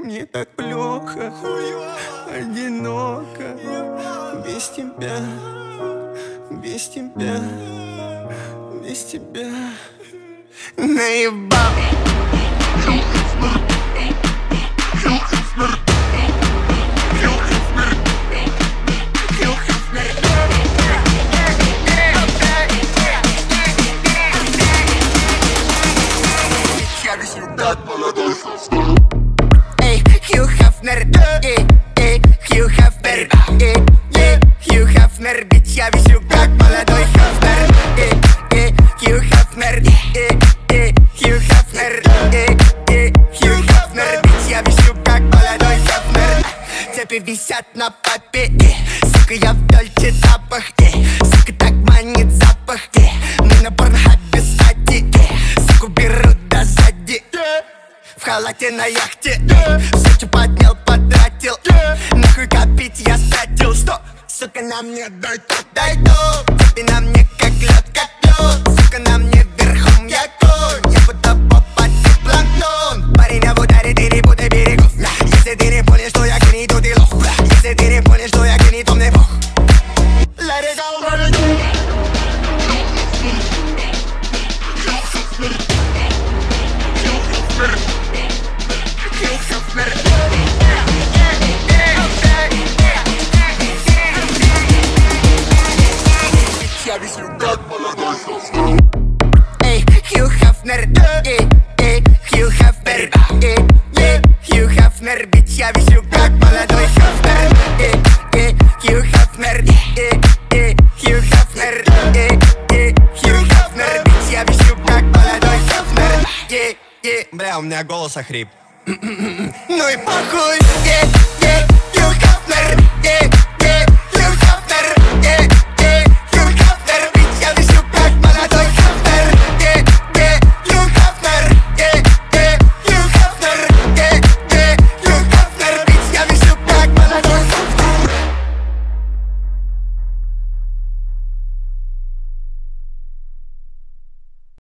Мне так плохо, одиноко, без тебя, без тебя, без тебя. Наебал. Эй, Хью Хафнер, Хью Хафнер, Хью Хафнер, бич, я висю как молодой Хафнер. Хью Хафнер, Хью Хафнер, Хью Хафнер, бич, я висю как молодой Хафнер. Цепи висят на попе, сука, я в дольче запах, сука, так манит запах, мы на порнхабе стати, суку берут до сзади. В халате на яхте, все, что поднял, потратил, нахуй копить я стратил. Что, сука, на мне дай то, цепи на мне как лед, сука, на мне верхом я конь, я будто попасть планктон. Парень, а в ударе ты не путай берегов, если ты не понял, что я гений, то ты лох, если ты не понял, что я гений, то мне бог. Let it go, let it go. Эй, Хью Хафнер, Хью Хафнер, Хью Хафнер, бич, я висю как молодой Хафнер. Хью Хафнер, Хью Хафнер, Хью Хафнер, бич, я висю как молодой Хафнер. Бля, у меня голос охрип. Ну и похуй, Хью